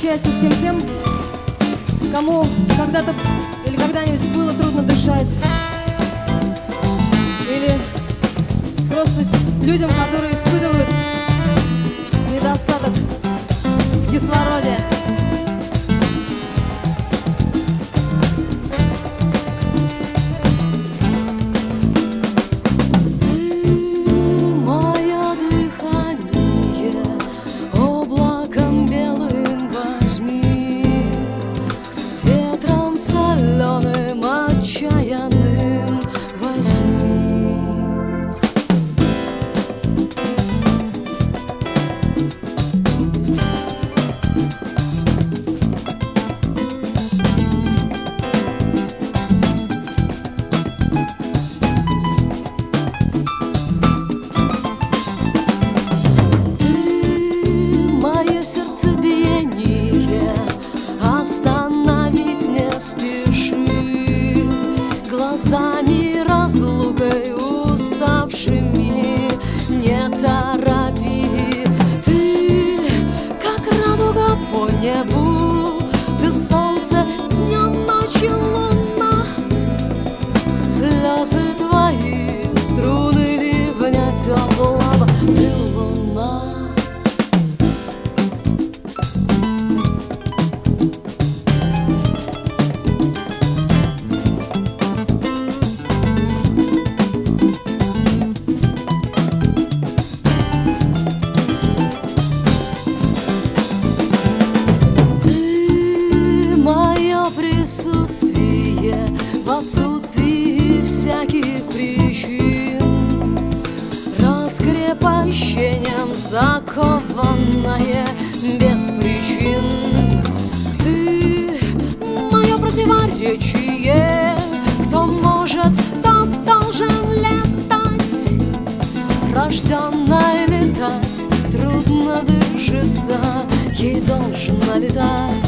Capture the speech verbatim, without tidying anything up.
посвящается всем тем, кому когда-то или когда-нибудь было трудно дышать, или просто людям, которые испытывают недостаток в кислороде. Соленым, отчаянным возьми. Ты мое сердцебиение остановить не спеши, глазами разлукой уставшими не торопи. Ты как радуга по небу, ты солнце днем, ночью луна. Слезы твои струны ливня теплого, ты луна. Присутствие в отсутствии всяких причин, раскрепощением закованное без причин. Ты мое противоречие, кто может, тот должен летать. Рожденная летать, трудно дышится, ей должно летать.